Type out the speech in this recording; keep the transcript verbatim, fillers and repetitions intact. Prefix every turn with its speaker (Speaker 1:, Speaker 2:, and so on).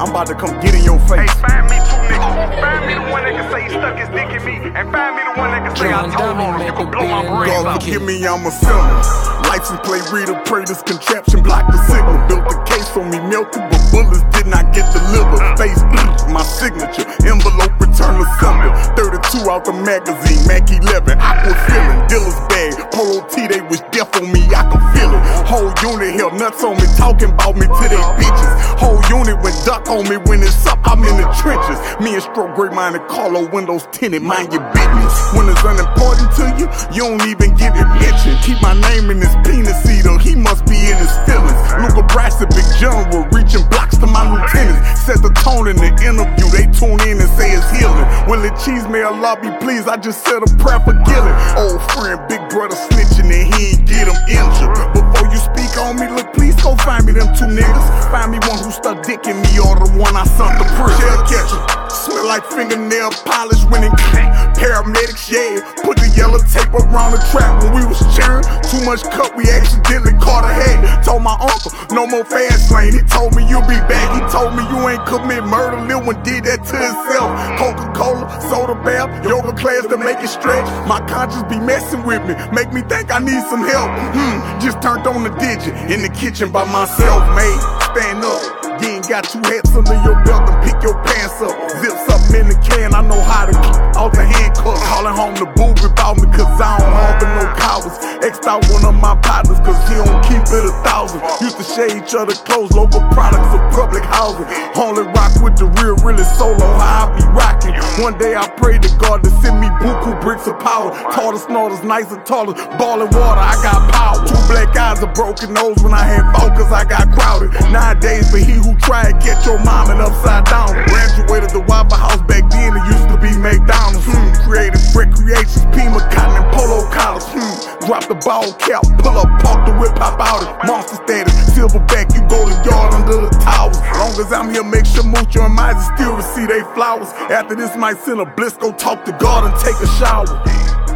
Speaker 1: I'm about to come get in your face.
Speaker 2: Hey, find me two niggas. Find me the one that can say he stuck his dick in me, and find me the one that can say I told him you can blow my brains
Speaker 1: God
Speaker 2: out.
Speaker 1: forgive me, I'm a felon. License plate reader, pray this contraption block the signal. Built the case on me, melted, but bullets did not get delivered. Face my signature, envelope return assembly. thirty-two out the magazine, Mac eleven, I was feeling. Dealer's bag, Polo T, they was deaf on me, I can feel it. Whole unit held nuts on me, talking about me to they bitches. Whole unit went duck on me when it's up, I'm in the trenches. Me and Stroke Great Minded, Carlo windows tinted, mind your business. When it's unimportant to you, you don't even give it mention. Keep my name in his penis eater, he must be in his feelings. Luca Bryson, big general, reaching blocks to my lieutenants. Set the tone in the interview, they tune in and say it's healing. When the cheese may Allah be pleased, I just said a prayer for Gillen. Old friend, big brother snitching and he ain't get him injured. Before you speak on me, look, please go find me them two niggas. Find me one who stuck dick in me or the one I sunk to prison. Shell catcher, smell like fingernail polish when it clean. Paramedics, yeah, put the yellow tape around the trap when we was cheering. Too much cut, we accidentally caught a head. Told my uncle, no more fast lane. He told me you'll be back. He told me you ain't commit murder. Lil one did that to himself. Coca-Cola, soda bath, yoga class to make it stretch. My conscience be messing with me, make me think I need some help. Hmm, just turned on the digit in the kitchen by myself, mate. Stand up. You ain't got two hats under your belt and pick your pants up. Zips up in the can, I know how to keep out the handcuffs. Calling home the boob about me cause I don't harbor no cowards. X'd out one of my partners cause he don't keep it a thousand. Used to share each other clothes, local products for public housing. Only rock with the real, really solo, how I be rocking. One day I prayed to God to send me buku bricks of power. Taller, snorters, nice and taller, ballin' water, I got power. Two black eyes, a broken nose when I had fought cause I got crowded. Nowadays, but he who tried to catch your mom and upside down. Graduated the Waffle House back then, it used to be McDonald's. Hmm, creative recreations, Pima, cotton and polo collars. Hmm, drop the ball cap, pull up, park the whip, pop out it. Monster status, silverback, you go to yard under the towers. Long as I'm here, make sure Mucho and Mize still receive they flowers. After this, might send a bliss, go talk to God and take a shower.